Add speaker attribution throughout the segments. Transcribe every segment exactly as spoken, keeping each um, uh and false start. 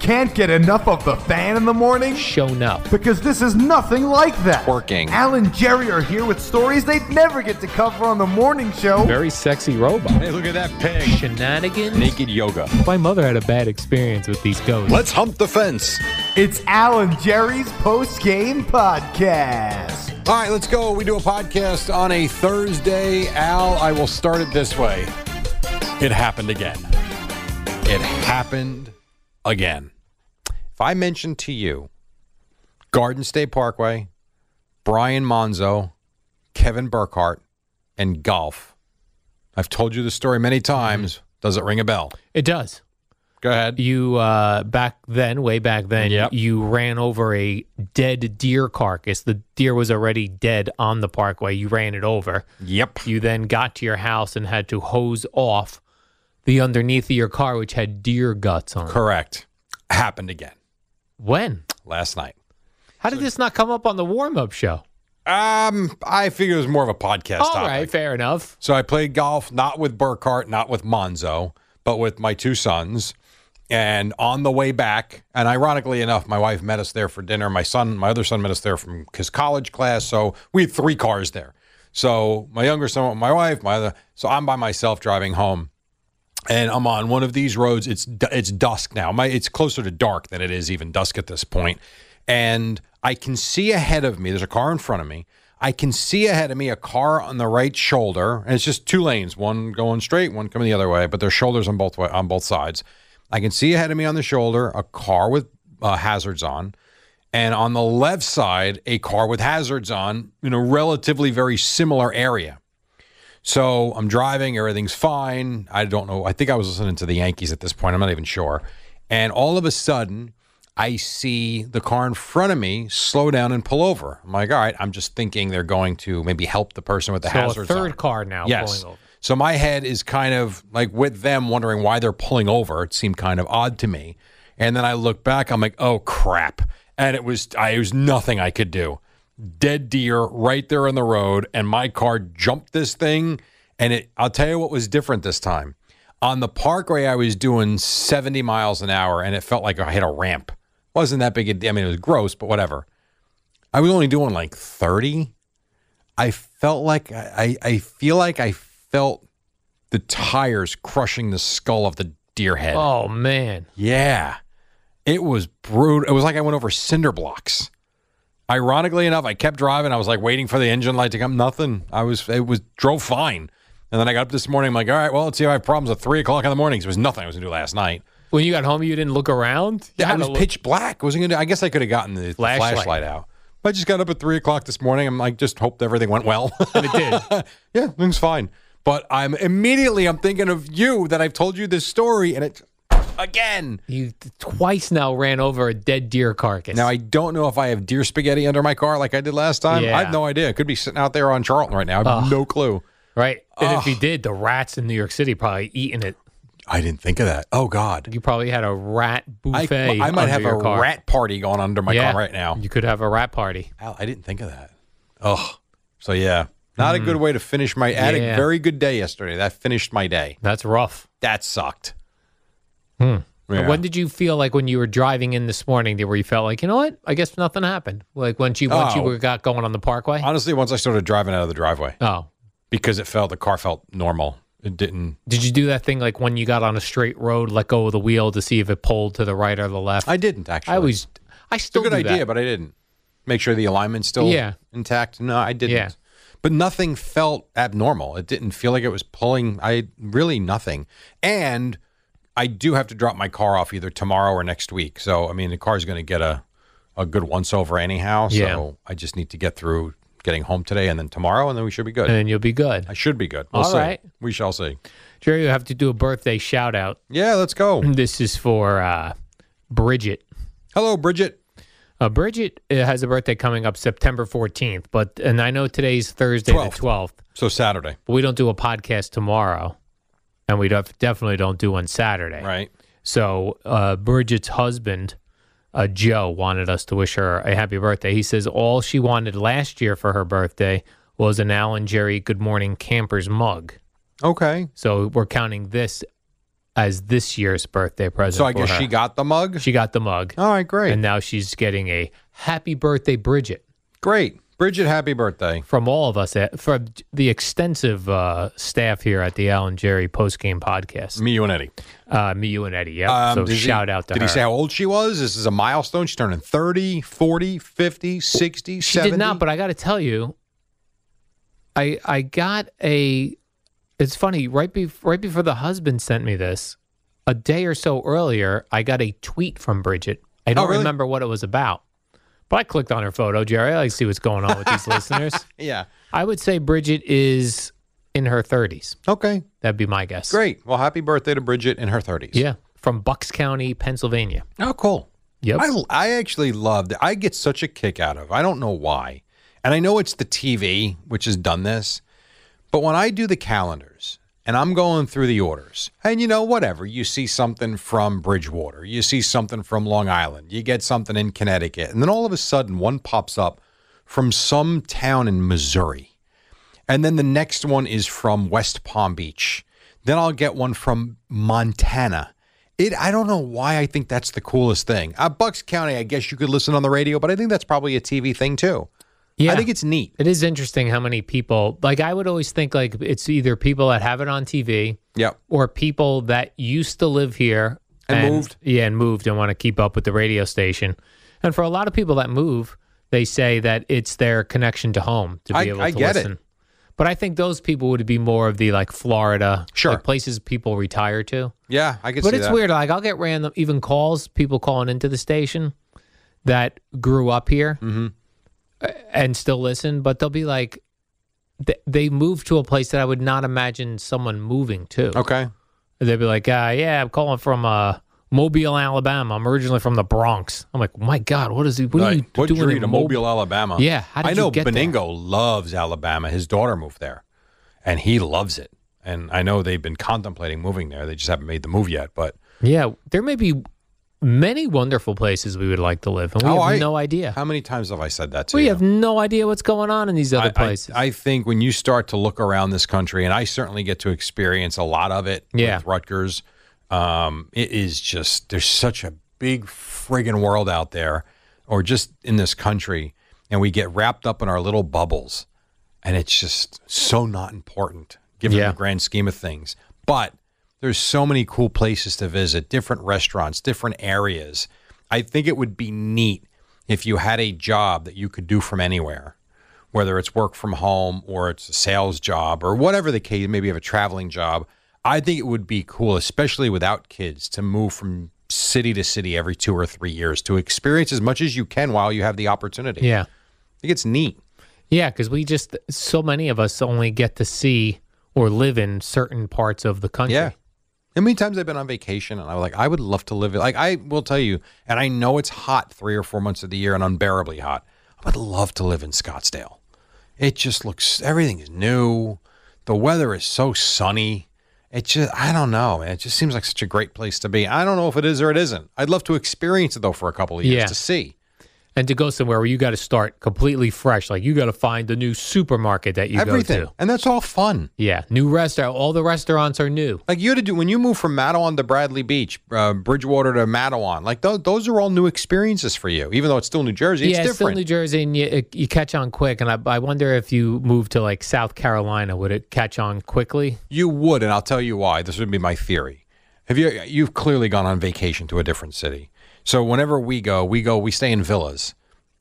Speaker 1: Can't get enough of the fan in the morning?
Speaker 2: Shown up.
Speaker 1: Because this is nothing like that.
Speaker 3: Working.
Speaker 1: Al and Jerry are here with stories they'd never get to cover on the morning show.
Speaker 2: Very sexy robot.
Speaker 3: Hey, look at that pig.
Speaker 2: Shenanigans.
Speaker 3: Naked yoga.
Speaker 2: My mother had a bad experience with these ghosts.
Speaker 3: Let's hump the fence.
Speaker 1: It's Al and Jerry's post-game podcast.
Speaker 3: All right, let's go. We do a podcast on a Thursday. Al, I will start it this way. It happened again. It happened again. If I mention to you Garden State Parkway, Brian Monzo, Kevin Burkhart, and golf, I've told you the story many times. Does it ring a bell?
Speaker 2: It does.
Speaker 3: Go ahead.
Speaker 2: You, uh, back then, way back then,
Speaker 3: Yep.
Speaker 2: you ran over a dead deer carcass. The deer was already dead on the parkway. You ran it over.
Speaker 3: Yep.
Speaker 2: You then got to your house and had to hose off the underneath of your car, which had deer guts on it.
Speaker 3: Correct. Happened again.
Speaker 2: When?
Speaker 3: Last night.
Speaker 2: How did this not come up on the warm-up show?
Speaker 3: Um, I figured it was more of a podcast
Speaker 2: All
Speaker 3: topic.
Speaker 2: right, fair enough.
Speaker 3: So I played golf, not with Burkhart, not with Monzo, but with my two sons. And on the way back, and ironically enough, my wife met us there for dinner. My son, my other son met us there from his college class. So we had three cars there. So my younger son with my wife, my other, so I'm by myself driving home. And I'm on one of these roads. It's it's dusk now. My it's closer to dark than it is even dusk at this point. And I can see ahead of me. There's a car in front of me. I can see ahead of me a car on the right shoulder, and it's just two lanes, one going straight, one coming the other way. But there's shoulders on both way, on both sides. I can see ahead of me on the shoulder a car with uh, hazards on, and on the left side a car with hazards on in a relatively very similar area. So I'm driving, everything's fine. I don't know. I think I was listening to the Yankees at this point. I'm not even sure. And all of a sudden, I see the car in front of me slow down and pull over. I'm like, all right, I'm just thinking they're going to maybe help the person with the
Speaker 2: So
Speaker 3: hazards
Speaker 2: a third
Speaker 3: on.
Speaker 2: car now
Speaker 3: Yes.
Speaker 2: pulling over.
Speaker 3: So my head is kind of like with them wondering why they're pulling over. It seemed kind of odd to me. And then I look back, I'm like, oh, crap. And it was, I, it was nothing I could do. Dead deer right there on the road, and my car jumped this thing. And it, I'll tell you what was different this time. On the parkway, I was doing seventy miles an hour, and it felt like I hit a ramp. Wasn't that big a deal. I mean, it was gross, but whatever. I was only doing like thirty. I felt like, I, I feel like I felt the tires crushing the skull of the deer head.
Speaker 2: Oh, man.
Speaker 3: Yeah. It was brutal. It was like I went over cinder blocks. Ironically enough, I kept driving. I was like waiting for the engine light to come. Nothing. I was, it was, drove fine. And then I got up this morning. I'm like, all right, well, let's see if I have problems at three o'clock in the morning. There was nothing I was going to do last night.
Speaker 2: When you got home, you didn't look around? You
Speaker 3: Yeah,
Speaker 2: had
Speaker 3: it was
Speaker 2: to look-
Speaker 3: pitch black. Wasn't gonna do, I guess I could have gotten the
Speaker 2: Flashlight.
Speaker 3: flashlight out. But I just got up at three o'clock this morning. I'm like, just hoped everything went well.
Speaker 2: And it did.
Speaker 3: Yeah, things fine. But I'm immediately, I'm thinking of you that I've told you this story, and it, again.
Speaker 2: You twice now ran over a dead deer carcass.
Speaker 3: Now, I don't know if I have deer spaghetti under my car like I did last time.
Speaker 2: Yeah.
Speaker 3: I have no idea. It could be sitting out there on Charlton right now. I have
Speaker 2: Ugh.
Speaker 3: no clue.
Speaker 2: Right? And if
Speaker 3: Ugh.
Speaker 2: you did, the rats in New York City probably eating it.
Speaker 3: I didn't think of that. Oh, God.
Speaker 2: You probably had a rat
Speaker 3: I,
Speaker 2: buffet.
Speaker 3: I might
Speaker 2: under
Speaker 3: have
Speaker 2: your
Speaker 3: a
Speaker 2: car.
Speaker 3: rat party going on under my
Speaker 2: Yeah,
Speaker 3: car right now.
Speaker 2: You could have a rat party.
Speaker 3: Al, I didn't think of that. Oh, so yeah. Not a good way to finish my, I had a
Speaker 2: Yeah.
Speaker 3: very good day yesterday. That finished my day.
Speaker 2: That's rough.
Speaker 3: That sucked.
Speaker 2: Hmm.
Speaker 3: Yeah.
Speaker 2: When did you feel like when you were driving in this morning where you felt like, you know what? I guess nothing happened. Like once you once
Speaker 3: Oh.
Speaker 2: you were, got going on the parkway?
Speaker 3: Honestly, once I started driving out of the driveway,
Speaker 2: Oh.
Speaker 3: because it felt, the car felt normal. It didn't.
Speaker 2: Did you do that thing like when you got on a straight road, let go of the wheel to see if it pulled to the right or the left?
Speaker 3: I didn't, actually.
Speaker 2: I always, I
Speaker 3: It's a
Speaker 2: still
Speaker 3: good
Speaker 2: do
Speaker 3: idea,
Speaker 2: that.
Speaker 3: but I didn't. Make sure the alignment's still
Speaker 2: Yeah.
Speaker 3: intact. No, I didn't.
Speaker 2: Yeah.
Speaker 3: But nothing felt abnormal. It didn't feel like it was pulling. I really nothing. And I do have to drop my car off either tomorrow or next week. So, I mean, the car's going to get a, a good once over anyhow. So
Speaker 2: Yeah.
Speaker 3: I just need to get through getting home today and then tomorrow, and then we should be good.
Speaker 2: And then you'll be good.
Speaker 3: I should be good. We'll
Speaker 2: All
Speaker 3: see.
Speaker 2: right.
Speaker 3: We shall see.
Speaker 2: Jerry, you have to do a birthday shout out.
Speaker 3: Yeah, let's go.
Speaker 2: This is for uh, Bridget.
Speaker 3: Hello, Bridget.
Speaker 2: Uh, Bridget uh, has a birthday coming up September fourteenth, but and I know today's Thursday
Speaker 3: twelfth.
Speaker 2: the twelfth,
Speaker 3: So Saturday.
Speaker 2: but we don't do a podcast tomorrow, and we don't, definitely don't do on Saturday.
Speaker 3: Right.
Speaker 2: So uh, Bridget's husband, uh, Joe, wanted us to wish her a happy birthday. He says all she wanted last year for her birthday was an Al and Jerry Good Morning Campers mug.
Speaker 3: Okay.
Speaker 2: So we're counting this as this year's birthday present.
Speaker 3: So I
Speaker 2: for
Speaker 3: guess
Speaker 2: her.
Speaker 3: she got the mug?
Speaker 2: She got the mug.
Speaker 3: All right, great.
Speaker 2: And now she's getting a happy birthday, Bridget.
Speaker 3: Great. Bridget, happy birthday.
Speaker 2: From all of us, at, from the extensive uh, staff here at the Al and Jerry postgame podcast.
Speaker 3: Me, you, and Eddie.
Speaker 2: Uh, me, you, and Eddie. Yeah.
Speaker 3: Um,
Speaker 2: so
Speaker 3: did
Speaker 2: shout
Speaker 3: he,
Speaker 2: out to
Speaker 3: did
Speaker 2: her.
Speaker 3: Did he say how old she was? This is a milestone. She's turning thirty, forty, fifty, sixty,
Speaker 2: She
Speaker 3: seventy.
Speaker 2: did not, but I got to tell you, I I got a. It's funny. Right be, right before the husband sent me this, a day or so earlier, I got a tweet from Bridget. I don't
Speaker 3: Oh, really?
Speaker 2: remember what it was about, but I clicked on her photo. Jerry, I like to see what's going on with these listeners.
Speaker 3: Yeah.
Speaker 2: I would say Bridget is in her thirties.
Speaker 3: Okay.
Speaker 2: That'd be my guess.
Speaker 3: Great. Well, happy birthday to Bridget in her thirties.
Speaker 2: Yeah, from Bucks County, Pennsylvania.
Speaker 3: Oh, cool.
Speaker 2: Yep.
Speaker 3: I, I actually loved it. I get such a kick out of. I don't know why. And I know it's the T V, which has done this. But when I do the calendars and I'm going through the orders, and you know, whatever, you see something from Bridgewater, you see something from Long Island, you get something in Connecticut, and then all of a sudden one pops up from some town in Missouri. And then the next one is from West Palm Beach. Then I'll get one from Montana. It, I don't know why I think that's the coolest thing. Uh, Bucks County, I guess you could listen on the radio, but I think that's probably a T V thing too.
Speaker 2: Yeah.
Speaker 3: I think it's neat.
Speaker 2: It is interesting how many people, like I would always think like it's either people that have it on T V
Speaker 3: Yep.
Speaker 2: or people that used to live here
Speaker 3: And moved.
Speaker 2: Yeah, and moved and want to keep up with the radio station. And for a lot of people that move, they say that it's their connection to home to be
Speaker 3: I-
Speaker 2: able
Speaker 3: I
Speaker 2: to
Speaker 3: get it.
Speaker 2: listen. But I think those people would be more of the like Florida,
Speaker 3: Sure.
Speaker 2: like places people retire to.
Speaker 3: Yeah, I can
Speaker 2: But
Speaker 3: see
Speaker 2: it's
Speaker 3: that.
Speaker 2: weird. Like I'll get random, even calls, people calling into the station that grew up here
Speaker 3: Mm-hmm.
Speaker 2: and still listen, but they'll be like, th- they moved to a place that I would not imagine someone moving to.
Speaker 3: Okay.
Speaker 2: They'd be like, uh, yeah, I'm calling from uh, Mobile, Alabama. I'm originally from the Bronx. I'm like, my God, what is he? What are
Speaker 3: Like,
Speaker 2: you
Speaker 3: what
Speaker 2: doing
Speaker 3: drew you
Speaker 2: in
Speaker 3: to
Speaker 2: Mob-
Speaker 3: Mobile, Alabama?
Speaker 2: Yeah, how did
Speaker 3: I know
Speaker 2: you get there?
Speaker 3: Beningo loves Alabama. His daughter moved there, and he loves it. And I know they've been contemplating moving there. They just haven't made the move yet. But
Speaker 2: Yeah, there may be many wonderful places we would like to live, and we
Speaker 3: Oh,
Speaker 2: have
Speaker 3: I-
Speaker 2: no idea.
Speaker 3: how many times have I said that to
Speaker 2: We
Speaker 3: you?
Speaker 2: have no idea what's going on in these other
Speaker 3: I- I-
Speaker 2: places.
Speaker 3: I, think when you start to look around this country, and I certainly get to experience a lot of it
Speaker 2: Yeah.
Speaker 3: with Rutgers, um, it is just, there's such a big friggin' world out there, or just in this country, and we get wrapped up in our little bubbles, and it's just so not important given
Speaker 2: Yeah.
Speaker 3: the grand scheme of things. But there's so many cool places to visit, different restaurants, different areas. I think it would be neat if you had a job that you could do from anywhere, whether it's work from home or it's a sales job or whatever the case, maybe you have a traveling job. I think it would be cool, especially without kids, to move from city to city every two or three years to experience as much as you can while you have the opportunity.
Speaker 2: yeah.
Speaker 3: I think it's neat.
Speaker 2: Yeah, because we just, so many of us only get to see or live in certain parts of the country.
Speaker 3: Yeah. How many times I've been on vacation and I was like, I would love to live it. Like, I will tell you, and I know it's hot three or four months of the year and unbearably hot. I would love to live in Scottsdale. It just looks, everything is new. The weather is so sunny. It just, I don't know, man. It just seems like such a great place to be. I don't know if it is or it isn't. I'd love to experience it, though, for a couple of years
Speaker 2: Yeah.
Speaker 3: to see.
Speaker 2: And to go somewhere where you got to start completely fresh. Like you got to find the new supermarket that you
Speaker 3: Everything.
Speaker 2: go to.
Speaker 3: And that's all fun.
Speaker 2: Yeah, new restaurant. All the restaurants are new.
Speaker 3: Like you had to do when you move from Matawan to Bradley Beach, uh, Bridgewater to Matawan. Like those, those are all new experiences for you, even though it's still New Jersey. It's
Speaker 2: yeah, it's still
Speaker 3: different.
Speaker 2: New Jersey, and you, you catch on quick. And I, I wonder if you moved to like South Carolina, would it catch on quickly?
Speaker 3: You would, and I'll tell you why. This would be my theory. Have you? You've clearly gone on vacation to a different city. So whenever we go, we go. We stay in villas.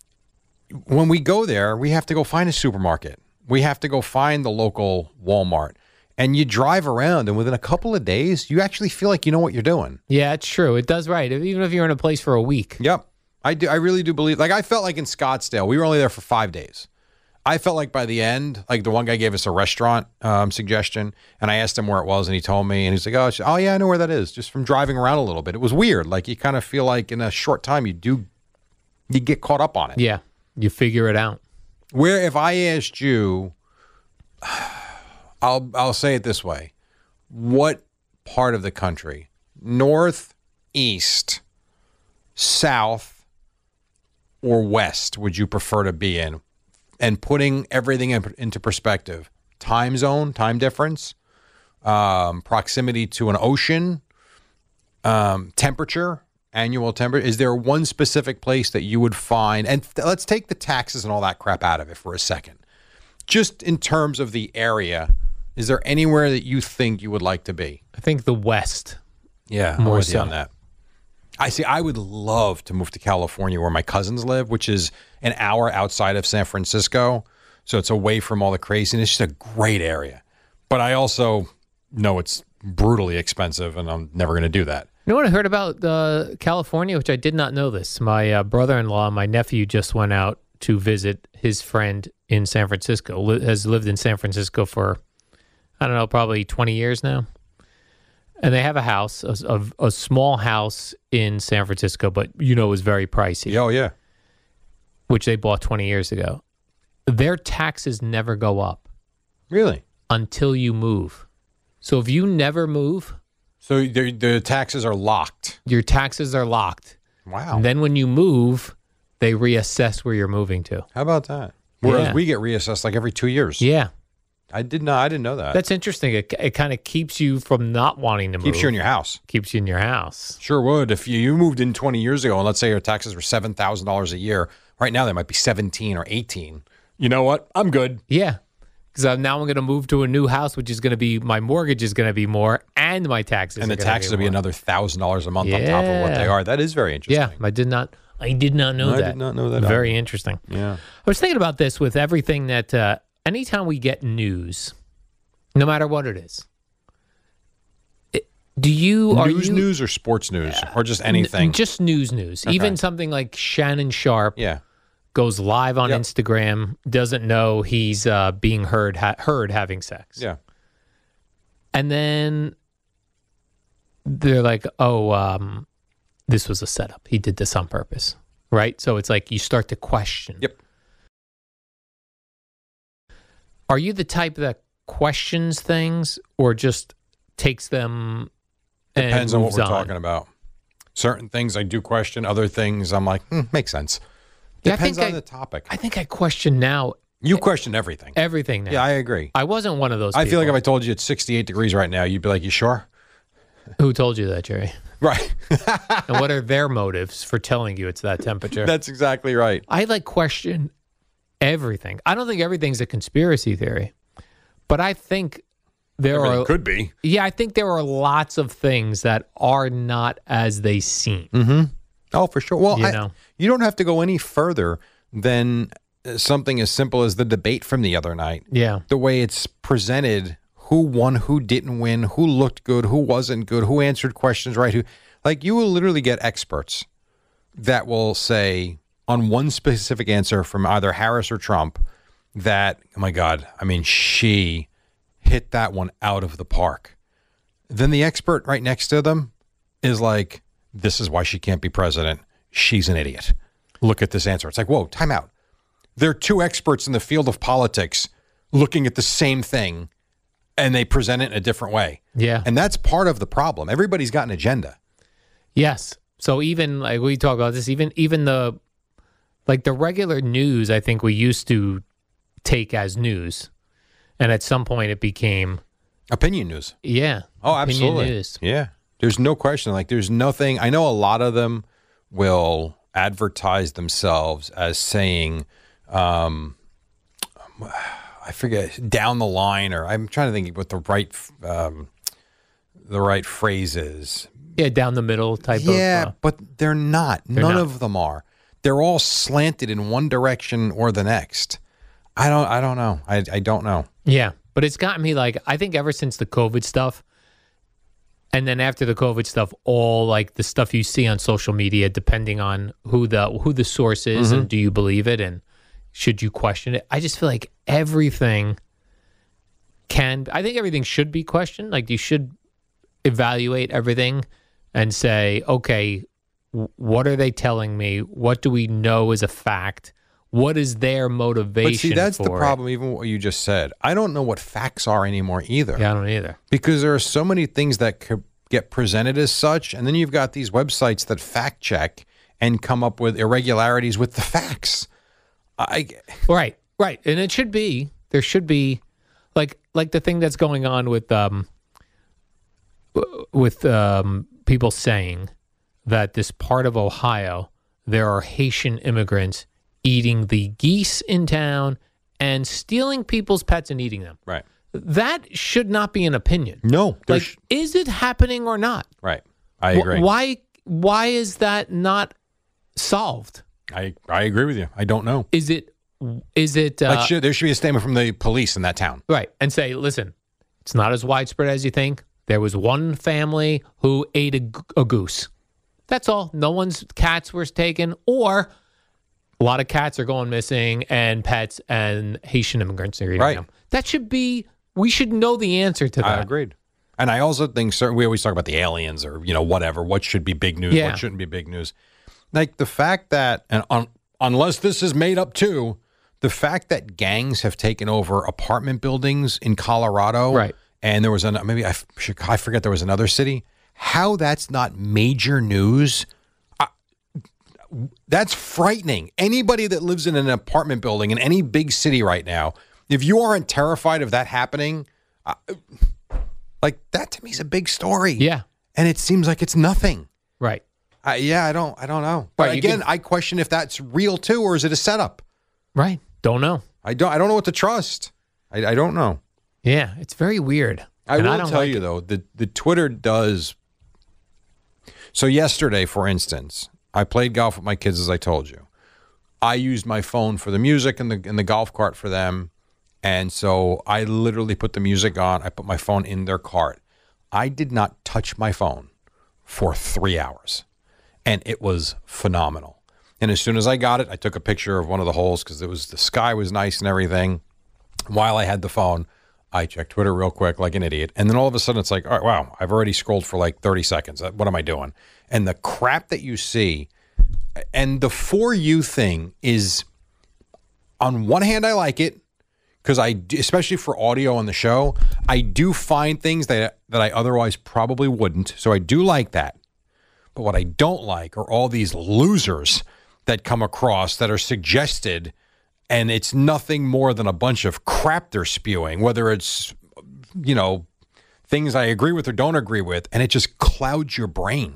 Speaker 3: When we go there, we have to go find a supermarket. We have to go find the local Walmart. And you drive around, and within a couple of days, you actually feel like you know what you're doing.
Speaker 2: Yeah, it's true. It does right. Even if you're in a place for a week.
Speaker 3: Yep. I do. I really do believe. Like I felt like in Scottsdale, we were only there for five days. I felt like by the end, like the one guy gave us a restaurant um, suggestion, and I asked him where it was, and he told me, and he's like, "Oh, sh- oh yeah, I know where that is." Just from driving around a little bit, it was weird. Like you kind of feel like in a short time, you do, you get caught up on it.
Speaker 2: Yeah, you figure it out.
Speaker 3: Where if I asked you, I'll I'll say it this way: what part of the country, north, east, south, or west, would you prefer to be in? And putting everything in, into perspective: time zone, time difference, um, proximity to an ocean, um, temperature, annual temperature. Is there one specific place that you would find? And th- let's take the taxes and all that crap out of it for a second. Just in terms of the area, is there anywhere that you think you would like to be?
Speaker 2: I think the West.
Speaker 3: Yeah,
Speaker 2: More
Speaker 3: more so
Speaker 2: so.
Speaker 3: on that. I see. I would love to move to California, where my cousins live, which is an hour outside of San Francisco. So it's away from all the craziness. It's just a great area. But I also know it's brutally expensive, and I'm never going to do that.
Speaker 2: You know what I heard about uh, California, which I did not know this. My uh, brother-in-law, my nephew, just went out to visit his friend in San Francisco. Li- has lived in San Francisco for, I don't know, probably twenty years now. And they have a house, a, a, a small house in San Francisco, but you know it was very pricey,
Speaker 3: Oh, yeah.
Speaker 2: which they bought twenty years ago. Their taxes never go up
Speaker 3: Really?
Speaker 2: until you move. So if you never move,
Speaker 3: So the, the taxes are locked.
Speaker 2: your taxes are locked.
Speaker 3: Wow.
Speaker 2: And then when you move, they reassess where you're moving to.
Speaker 3: How about that? Whereas
Speaker 2: Yeah.
Speaker 3: we get reassessed like every two years.
Speaker 2: Yeah.
Speaker 3: I did not. I didn't know that.
Speaker 2: That's interesting. It, it kind of keeps you from not wanting to move.
Speaker 3: Keeps you in your house.
Speaker 2: Keeps you in your house.
Speaker 3: Sure would. If you, you moved in twenty years ago, and let's say your taxes were seven thousand dollars a year, right now they might be seventeen or eighteen. You know what? I'm good.
Speaker 2: Yeah. Because now I'm going to move to a new house, which is going to be, my mortgage is going to be more, and my taxes
Speaker 3: And
Speaker 2: are
Speaker 3: the
Speaker 2: gonna
Speaker 3: taxes
Speaker 2: be
Speaker 3: will be
Speaker 2: more.
Speaker 3: another thousand dollars a month on top of what they
Speaker 2: Yeah.
Speaker 3: are. That is very interesting.
Speaker 2: Yeah, I did not. I did not know
Speaker 3: I
Speaker 2: that.
Speaker 3: did not know that
Speaker 2: Very
Speaker 3: either.
Speaker 2: interesting.
Speaker 3: Yeah.
Speaker 2: I was thinking about this with everything that. Uh, anytime we get news, no matter what it is, it, do you are
Speaker 3: News,
Speaker 2: you
Speaker 3: news, or sports news, or just anything.
Speaker 2: N- just news, news. Even something like Shannon Sharp
Speaker 3: yeah.
Speaker 2: goes live on
Speaker 3: Yep.
Speaker 2: Instagram, doesn't know he's uh, being heard ha- heard having sex,
Speaker 3: Yeah.
Speaker 2: and then they're like, "Oh, um, this was a setup. He did this on purpose." Right? So it's like you start to question.
Speaker 3: Yep.
Speaker 2: Are you the type that questions things or just takes them and
Speaker 3: Depends on what
Speaker 2: moves
Speaker 3: we're talking about. Certain things I do question. Other things I'm like, hmm, makes sense.
Speaker 2: Yeah, I
Speaker 3: Depends
Speaker 2: think
Speaker 3: on
Speaker 2: I-
Speaker 3: the topic.
Speaker 2: I think I question now
Speaker 3: You question everything.
Speaker 2: everything now.
Speaker 3: Yeah, I agree.
Speaker 2: I wasn't one of those
Speaker 3: I feel like if
Speaker 2: people.
Speaker 3: I told you it's sixty-eight degrees right now, you'd be like, you sure?
Speaker 2: Who told you that, Jerry?
Speaker 3: Right.
Speaker 2: And what are their motives for telling you it's that temperature?
Speaker 3: That's exactly right.
Speaker 2: I like question everything. I don't think everything's a conspiracy theory, but I think there
Speaker 3: Everything
Speaker 2: are
Speaker 3: could be.
Speaker 2: yeah, I think there are lots of things that are not as they seem.
Speaker 3: Oh, for sure. Well,
Speaker 2: You
Speaker 3: I-
Speaker 2: know.
Speaker 3: you don't have to go any further than uh, something as simple as the debate from the other night.
Speaker 2: Yeah.
Speaker 3: The way it's presented, who won, who didn't win, who looked good, who wasn't good, who answered questions right, who like you will literally get experts that will say on one specific answer from either Harris or Trump that, oh my God, I mean, she hit that one out of the park. Then the expert right next to them is like, this is why she can't be president. She's an idiot. Look at this answer. It's like, whoa, time out. There are two experts in the field of politics looking at the same thing, and they present it in a different way.
Speaker 2: Yeah.
Speaker 3: And that's part of the problem. Everybody's got an agenda.
Speaker 2: Yes. So even like we talk about this, even even the like the regular news, I think we used to take as news, and at some point it became
Speaker 3: Opinion news.
Speaker 2: yeah.
Speaker 3: Oh,
Speaker 2: opinion
Speaker 3: absolutely.
Speaker 2: news.
Speaker 3: Yeah. There's no question. Like, there's nothing. I know a lot of them will advertise themselves as saying, um, I forget, down the line, or I'm trying to think what the right, um, the right phrase is.
Speaker 2: Yeah, down the middle type
Speaker 3: Yeah,
Speaker 2: of. Uh,
Speaker 3: but they're not. None
Speaker 2: not.
Speaker 3: of them are. They're all slanted in one direction or the next. I don't. I don't know. I. I don't know.
Speaker 2: yeah, but it's gotten me like I think ever since the COVID stuff, and then after the COVID stuff, all like the stuff you see on social media, depending on who the who the source is
Speaker 3: Mm-hmm.
Speaker 2: and do you believe it and should you question it? I just feel like everything can. I think everything should be questioned. Like you should evaluate everything and say, okay, w- what are they telling me? What do we know is a fact? What is their motivation?
Speaker 3: But see, that's the
Speaker 2: for it?
Speaker 3: problem. Even what you just said, I don't know what facts are anymore either.
Speaker 2: Yeah, I don't either.
Speaker 3: Because there are so many things that could get presented as such, and then you've got these websites that fact check and come up with irregularities with the facts. I
Speaker 2: Right, right, and it should be there should be like like the thing that's going on with um with um, people saying that this part of Ohio, there are Haitian immigrants eating the geese in town and stealing people's pets and eating them.
Speaker 3: Right.
Speaker 2: That should not be an opinion.
Speaker 3: No.
Speaker 2: Like,
Speaker 3: sh-
Speaker 2: is it happening or not?
Speaker 3: right. I
Speaker 2: Wh-
Speaker 3: agree.
Speaker 2: Why? Why is that not solved?
Speaker 3: I, I agree with you. I don't know.
Speaker 2: Is it? Is it? Uh,
Speaker 3: like, should, there should be a statement from the police in that town.
Speaker 2: right. And say, listen, it's not as widespread as you think. There was one family who ate a, g- a goose. That's all. No one's cats were taken, or a lot of cats are going missing, and pets and Haitian immigrants are eating
Speaker 3: Right.
Speaker 2: them. That should be. We should know the answer to that.
Speaker 3: I agreed. And I also think certain, we always talk about the aliens or, you know, whatever, what should be big news,
Speaker 2: Yeah.
Speaker 3: what shouldn't be big news. Like the fact that, and un, unless this is made up too, the fact that gangs have taken over apartment buildings in Colorado.
Speaker 2: Right.
Speaker 3: And there was an, maybe I, f- I forget there was another city. How that's not major news. I, that's frightening. Anybody that lives in an apartment building in any big city right now, if you aren't terrified of that happening, uh, like that to me is a big story.
Speaker 2: Yeah.
Speaker 3: And it seems like it's nothing.
Speaker 2: Right.
Speaker 3: Uh, yeah, I don't, I don't know. But
Speaker 2: Right, you
Speaker 3: again,
Speaker 2: could-
Speaker 3: I question if that's real too, or is it a setup?
Speaker 2: Right. Don't know.
Speaker 3: I don't, I don't know what to trust. I, I don't know.
Speaker 2: Yeah. It's very weird.
Speaker 3: I
Speaker 2: And
Speaker 3: will
Speaker 2: don't
Speaker 3: tell
Speaker 2: like
Speaker 3: you
Speaker 2: it.
Speaker 3: though, the the Twitter does. So yesterday, for instance, I played golf with my kids, as I told you. I used my phone for the music and the and the golf cart for them, and so I literally put the music on. I put my phone in their cart. I did not touch my phone for three hours, and it was phenomenal. And as soon as I got it, I took a picture of one of the holes because it was the sky was nice and everything. While I had the phone, I checked Twitter real quick like an idiot. And then all of a sudden it's like, all right, wow, I've already scrolled for like thirty seconds. What am I doing? And the crap that you see, and the For You thing is, on one hand, I like it because I, especially for audio on the show, I do find things that, that I otherwise probably wouldn't. So I do like that. But what I don't like are all these losers that come across that are suggested, and it's nothing more than a bunch of crap they're spewing, whether it's, you know, things I agree with or don't agree with, and it just clouds your brain.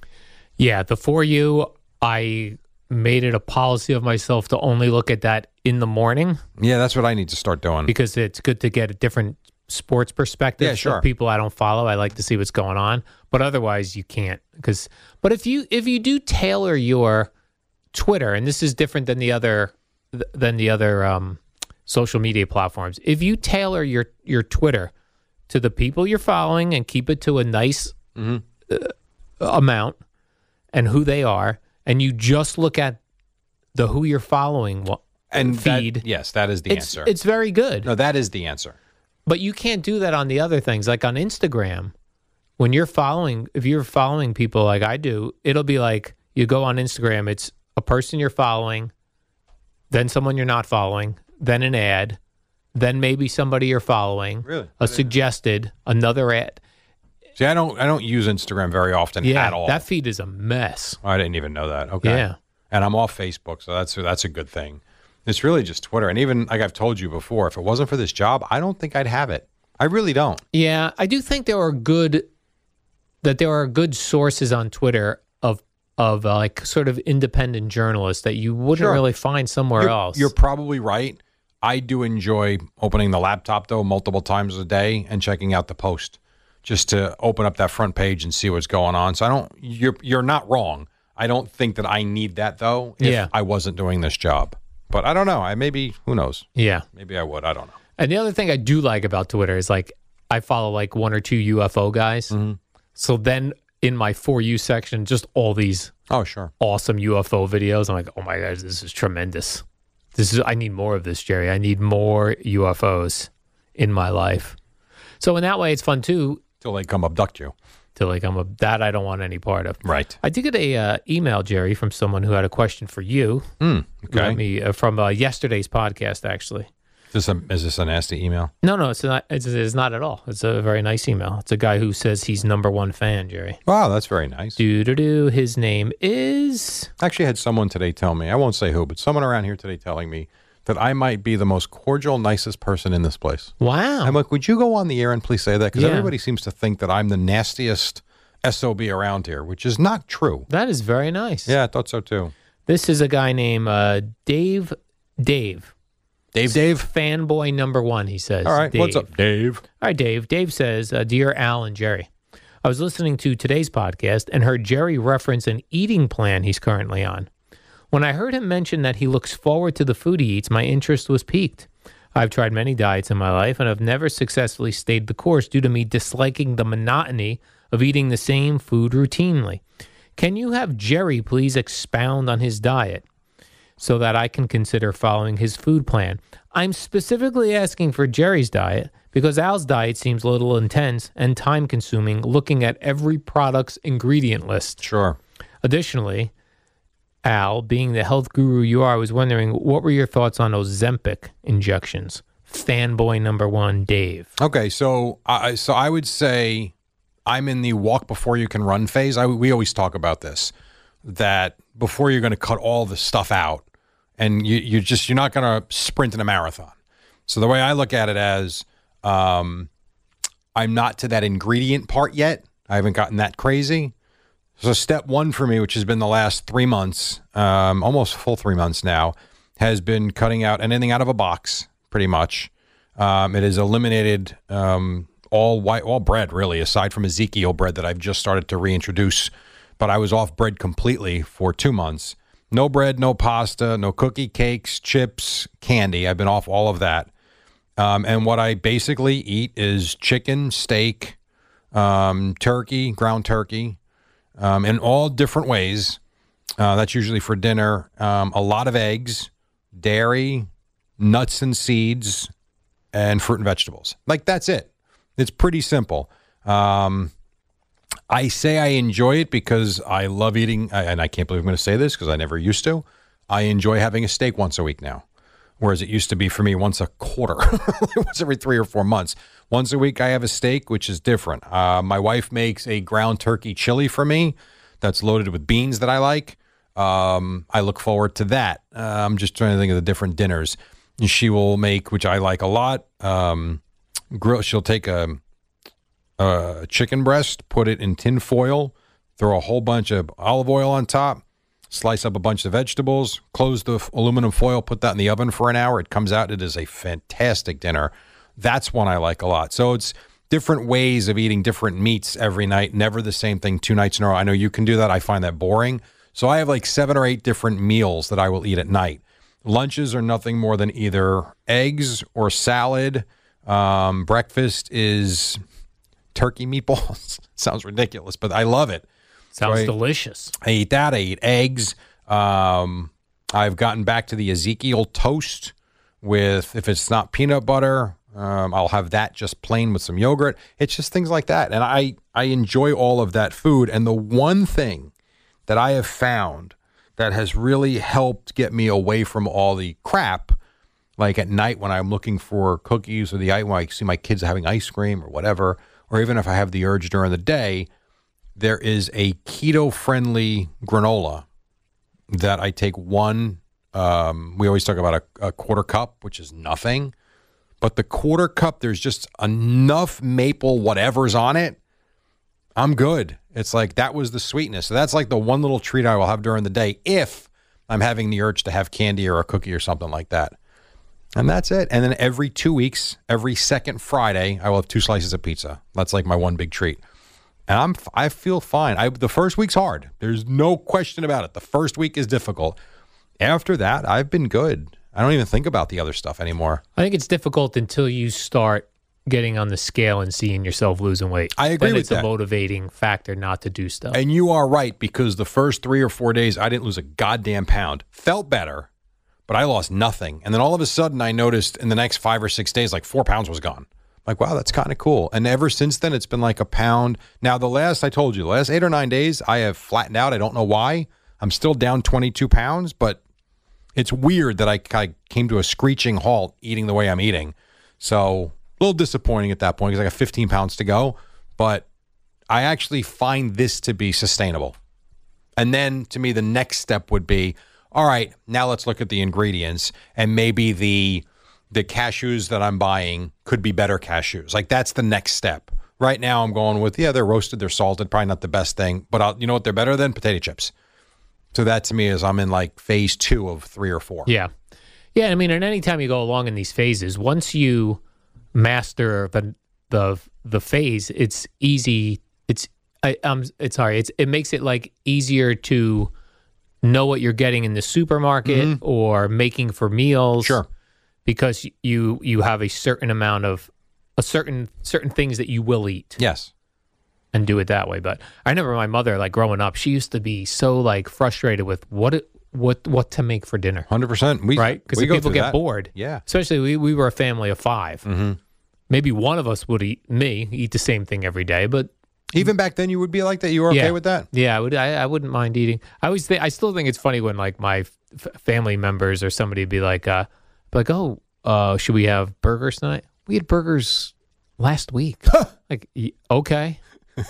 Speaker 2: Yeah, the For You, I made it a policy of myself to only look at that in the morning
Speaker 3: Yeah, that's what I need to start doing.
Speaker 2: because it's good to get a different sports perspective.
Speaker 3: Yeah, sure.
Speaker 2: Of people I don't follow, I like to see what's going on, but otherwise you can't. Because, but if you if you do tailor your Twitter, and this is different than the other than the other um, social media platforms, if you tailor your your Twitter to the people you're following and keep it to a nice
Speaker 3: Mm-hmm.
Speaker 2: uh, amount and who they are, and you just look at the who you're following wa-
Speaker 3: and that-
Speaker 2: feed,
Speaker 3: yes, that is the
Speaker 2: it's
Speaker 3: answer.
Speaker 2: it's very good.
Speaker 3: no, that is the answer.
Speaker 2: But you can't do that on the other things. Like on Instagram, when you're following, if you're following people like I do, it'll be like you go on Instagram, it's a person you're following, then someone you're not following, then an ad, then maybe somebody you're following,
Speaker 3: Really?
Speaker 2: a suggested, another ad.
Speaker 3: See, I don't, I don't use Instagram very often
Speaker 2: Yeah,
Speaker 3: at all.
Speaker 2: that feed is a mess.
Speaker 3: I didn't even know that. Okay.
Speaker 2: Yeah.
Speaker 3: And I'm off Facebook, so that's that's a good thing. It's really just Twitter. And even like I've told you before, if it wasn't for this job, I don't think I'd have it. I really don't.
Speaker 2: Yeah, I do think there are good that there are good sources on Twitter of of uh, like sort of independent journalists that you wouldn't
Speaker 3: Sure.
Speaker 2: really find somewhere
Speaker 3: You're,
Speaker 2: else.
Speaker 3: you're probably right. I do enjoy opening the laptop though multiple times a day and checking out the Post just to open up that front page and see what's going on. So I don't. You're you're not wrong. I don't think that I need that though. If
Speaker 2: Yeah.
Speaker 3: I wasn't doing this job, but I don't know. I maybe who knows.
Speaker 2: yeah.
Speaker 3: Maybe I would. I don't know.
Speaker 2: And the other thing I do like about Twitter is like I follow like one or two U F O guys.
Speaker 3: Mm-hmm.
Speaker 2: So then in my For You section, just all these
Speaker 3: Oh sure.
Speaker 2: awesome U F O videos. I'm like, oh my gosh, this is tremendous. This is I need more of this, Jerry. I need more U F Os in my life. So in that way, it's fun too.
Speaker 3: Till they come abduct you.
Speaker 2: To like I'm a that I don't want any part of.
Speaker 3: Right.
Speaker 2: I did get a uh, email, Jerry, from someone who had a question for you.
Speaker 3: Mm, okay.
Speaker 2: Let me uh, from uh, yesterday's podcast, actually.
Speaker 3: Is this a, is this a nasty email?
Speaker 2: No, no, it's not. It's, it's not at all. It's a very nice email. It's a guy who says he's number one fan, Jerry.
Speaker 3: Wow, that's very nice.
Speaker 2: Do do do. His name is.
Speaker 3: Actually, I had someone today tell me, I won't say who, but someone around here today telling me that I might be the most cordial, nicest person in this place.
Speaker 2: Wow.
Speaker 3: I'm like, would you go on the air and please say that? Because
Speaker 2: Yeah.
Speaker 3: everybody seems to think that I'm the nastiest S O B around here, which is not true.
Speaker 2: That is very nice.
Speaker 3: Yeah, I thought so too.
Speaker 2: This is a guy named uh, Dave. Dave.
Speaker 3: Dave, Dave.
Speaker 2: Fanboy number one, he says.
Speaker 3: All right,
Speaker 2: Dave.
Speaker 3: what's up, Dave?
Speaker 2: All right, Dave. Dave says, uh, Dear Al and Jerry, I was listening to today's podcast and heard Jerry reference an eating plan he's currently on. When I heard him mention that he looks forward to the food he eats, my interest was piqued. I've tried many diets in my life and have never successfully stayed the course due to me disliking the monotony of eating the same food routinely. Can you have Jerry please expound on his diet so that I can consider following his food plan? I'm specifically asking for Jerry's diet because Al's diet seems a little intense and time-consuming looking at every product's ingredient list.
Speaker 3: Sure.
Speaker 2: Additionally, Al, being the health guru you are, I was wondering, what were your thoughts on Ozempic injections? Fanboy number one, Dave.
Speaker 3: Okay, so I so I would say I'm in the walk before you can run phase. I, we always talk about this, that before you're going to cut all the stuff out, and you you just you're not going to sprint in a marathon. So the way I look at it as, um, I'm not to that ingredient part yet. I haven't gotten that crazy. So step one for me, which has been the last three months, um, almost full three months now, has been cutting out anything out of a box, pretty much. Um, it has eliminated um, all white, all bread, really, aside from Ezekiel bread that I've just started to reintroduce. But I was off bread completely for two months. No bread, no pasta, no cookie, cakes, chips, candy. I've been off all of that. Um, and what I basically eat is chicken, steak, um, turkey, ground turkey, Um, in all different ways. Uh, that's usually for dinner. Um, a lot of eggs, dairy, nuts and seeds, and fruit and vegetables. Like, that's it. It's pretty simple. Um, I say I enjoy it because I love eating, and I can't believe I'm going to say this because I never used to. I enjoy having a steak once a week now, whereas it used to be for me once a quarter, once every three or four months. Once a week, I have a steak, which is different. Uh, my wife makes a ground turkey chili for me that's loaded with beans that I like. Um, I look forward to that. Uh, I'm just trying to think of the different dinners. And she will make, which I like a lot, um, grill. She'll take a, a chicken breast, put it in tin foil, throw a whole bunch of olive oil on top, slice up a bunch of vegetables, close the aluminum foil, put that in the oven for an hour. It comes out. It is a fantastic dinner. That's one I like a lot. So it's different ways of eating different meats every night, never the same thing two nights in a row. I know you can do that. I find that boring. So I have like seven or eight different meals that I will eat at night. Lunches are nothing more than either eggs or salad. Um, breakfast is turkey meatballs. Sounds ridiculous, but I love it.
Speaker 2: Sounds
Speaker 3: So I-
Speaker 2: delicious.
Speaker 3: I eat that. I eat eggs. Um, I've gotten back to the Ezekiel toast with, if it's not peanut butter, um, I'll have that just plain with some yogurt. It's just things like that. And I, I enjoy all of that food. And the one thing that I have found that has really helped get me away from all the crap, like at night when I'm looking for cookies or the when I see my kids having ice cream or whatever, or even if I have the urge during the day, there is a keto-friendly granola that I take one. Um, we always talk about a, a quarter cup, which is nothing. But the quarter cup, there's just enough maple whatever's on it. I'm good. It's like that was the sweetness. So that's like the one little treat I will have during the day if I'm having the urge to have candy or a cookie or something like that. And that's it. And then every two weeks, every second Friday, I will have two slices of pizza. That's like my one big treat. And I'm, I feel fine. I, the first week's hard. There's no question about it. The first week is difficult. After that, I've been good. I don't even think about the other stuff anymore.
Speaker 2: I think it's difficult until you start getting on the scale and seeing yourself losing weight.
Speaker 3: I agree
Speaker 2: then
Speaker 3: with
Speaker 2: it's
Speaker 3: that.
Speaker 2: a motivating factor not to do stuff.
Speaker 3: And you are right, because the first three or four days, I didn't lose a goddamn pound. Felt better, but I lost nothing. And then all of a sudden, I noticed in the next five or six days, like four pounds was gone. Like, wow, that's kind of cool. And ever since then, it's been like a pound. Now, the last, I told you, the last eight or nine days, I have flattened out. I don't know why. I'm still down twenty-two pounds, but it's weird that I, I came to a screeching halt eating the way I'm eating. So a little disappointing at that point because I got fifteen pounds to go. But I actually find this to be sustainable. And then to me, the next step would be, all right, now let's look at the ingredients, and maybe the the cashews that I'm buying could be better cashews. Like that's the next step. Right now I'm going with, yeah, they're roasted, they're salted, probably not the best thing, but I'll, you know what they're better than? Potato chips. So that to me is I'm in like phase two of three or four.
Speaker 2: Yeah. Yeah, I mean, and any time you go along in these phases, once you master the the the phase, it's easy. It's I, um, it's sorry. It's it makes it like easier to know what you're getting in the supermarket mm-hmm. or making for meals.
Speaker 3: Sure,
Speaker 2: because you you have a certain amount of a certain certain things that you will eat.
Speaker 3: Yes,
Speaker 2: and do it that way. But I remember my mother, like growing up, she used to be so like frustrated with what it, what what to make for dinner.
Speaker 3: one hundred percent. We,
Speaker 2: right? Because people get
Speaker 3: that.
Speaker 2: bored.
Speaker 3: Yeah.
Speaker 2: Especially we, we were a family of five.
Speaker 3: Mm-hmm.
Speaker 2: Maybe one of us would eat, me, eat the same thing every day. But
Speaker 3: even back then, you would be like that? You were okay
Speaker 2: yeah,
Speaker 3: with that?
Speaker 2: Yeah, I, would, I, I wouldn't mind eating. I always think, I still think it's funny when like my f- family members or somebody would be like, uh, be like, oh, uh, should we have burgers tonight? We had burgers last week. Like, okay.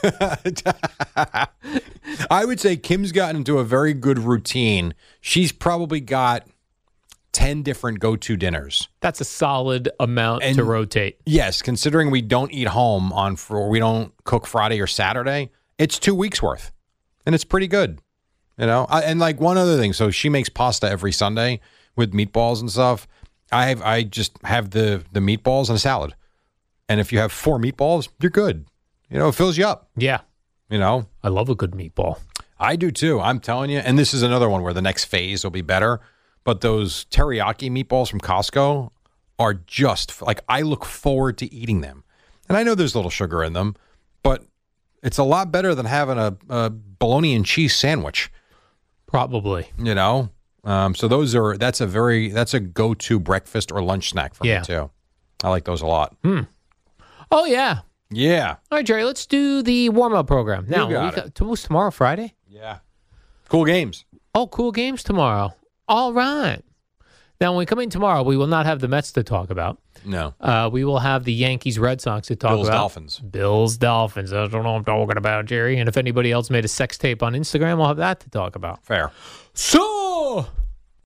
Speaker 3: I would say Kim's gotten into a very good routine. She's probably got ten different go-to dinners.
Speaker 2: That's a solid amount
Speaker 3: and
Speaker 2: to rotate.
Speaker 3: Yes, considering we don't eat home on or we don't cook Friday or Saturday, it's two weeks worth, and it's pretty good. You know, I, and like one other thing, so she makes pasta every Sunday with meatballs and stuff. I have I just have the the meatballs and a salad, and if you have four meatballs, you're good. You know, it fills you up.
Speaker 2: Yeah.
Speaker 3: You know?
Speaker 2: I love a good meatball.
Speaker 3: I do too. I'm telling you. And this is another one where the next phase will be better. But those teriyaki meatballs from Costco are just like, I look forward to eating them. And I know there's a little sugar in them, but it's a lot better than having a, a bologna and cheese sandwich.
Speaker 2: Probably.
Speaker 3: You know? Um, so those are, that's a very, that's a go-to breakfast or lunch snack for
Speaker 2: yeah.
Speaker 3: me too. I like those a lot.
Speaker 2: Hmm. Oh, yeah.
Speaker 3: Yeah.
Speaker 2: All right, Jerry, let's do the warm-up program. Now,
Speaker 3: you got
Speaker 2: we
Speaker 3: it.
Speaker 2: got, tomorrow, Friday?
Speaker 3: Yeah. Cool games.
Speaker 2: Oh, cool games tomorrow. All right. Now, when we come in tomorrow, we will not have the Mets to talk about.
Speaker 3: No.
Speaker 2: Uh, we will have the Yankees, Red Sox to talk
Speaker 3: Bills,
Speaker 2: about.
Speaker 3: Dolphins.
Speaker 2: Bills, Dolphins. I don't know what I'm talking about, Jerry. And if anybody else made a sex tape on Instagram, we'll have that to talk about.
Speaker 3: Fair.
Speaker 2: So...